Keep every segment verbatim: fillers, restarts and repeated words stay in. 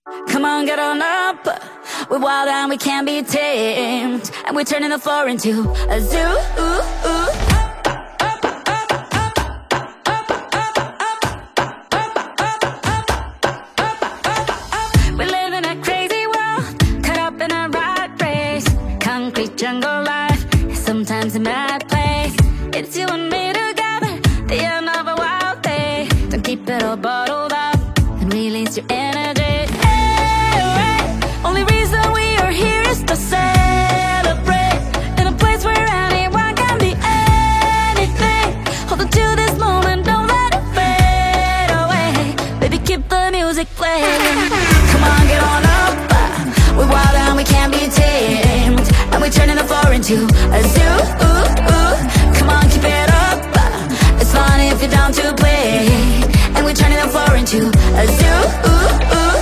Come on, get on up. We're wild and we can't be tamed, and we're turning the floor into a zoo. Ooh, ooh. We live in a crazy world, caught up in a rat race. Concrete jungle life, sometimes a mad place. It's you and me together, the end of a wild day. Don't keep it all bottled up and release your energy. Only reason we are here is to celebrate, in a place where anyone can be anything. Hold on to this moment, don't let it fade away. Baby, keep the music playing. Come on, get on up. We're wild and we can't be tamed, and we're turning the floor into a zoo. Ooh, ooh. Come on, keep it up. It's fun if you're down to play, and we're turning the floor into a zoo. Ooh, ooh.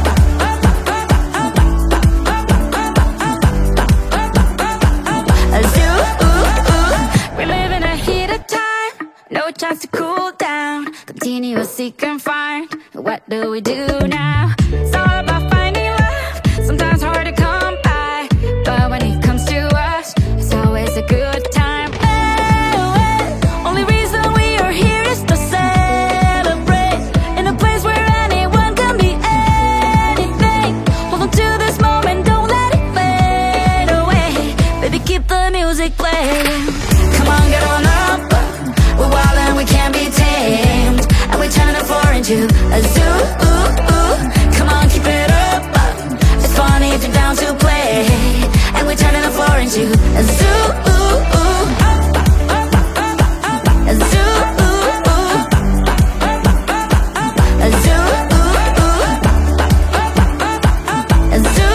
No chance to cool down, continuous seek and find. What do we do now? It's all about finding love, sometimes hard to come by, but when it comes to us, it's always a good time. Oh, oh. Only reason we are here is to celebrate, in a place where anyone can be anything. Hold on to this moment, don't let it fade away. Baby, keep the music playing. Come on, get on up. We're wild and we can't be tamed, and we're turning the floor into a zoo. Ooh, ooh. Come on, keep it up. It's funny if you're down to play, and we're turning the floor into a zoo. Ooh, ooh. A zoo. Ooh, ooh. A zoo. Ooh, ooh. A zoo.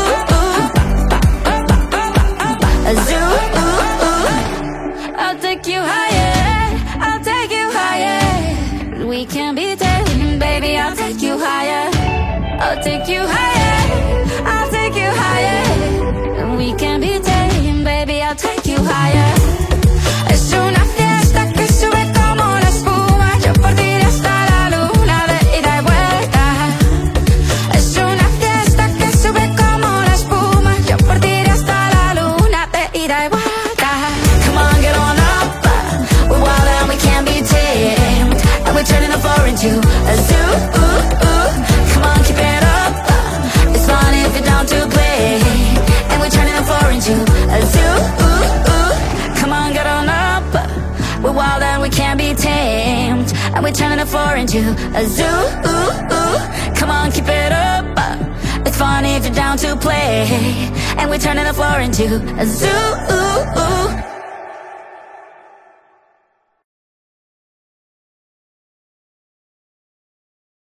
Ooh, ooh. A zoo. Ooh, ooh. I'll take you higher. I'll take you higher. We can be tamed, baby, I'll take you higher. I'll take you higher. I'll take you higher. We can be tamed, baby, I'll take you higher. Es una fiesta que sube como la espuma. Yo por ti hasta la luna de ida y vuelta. Es una fiesta que sube como la espuma. Yo por ti hasta la luna de ida y vuelta. Come on, get on up. We're wild and we can't be tamed, and we're turning the floor into a zoo. Ooh, ooh. Come on, keep it up. It's fun if you're down to play, and we're turning the floor into a zoo. Ooh, ooh. Come on, get on up. We're wild and we can't be tamed, and we're turning the floor into a zoo. Ooh, ooh. Come on, keep it up. It's fun if you're down to play, and we're turning the floor into a zoo. Ooh, ooh.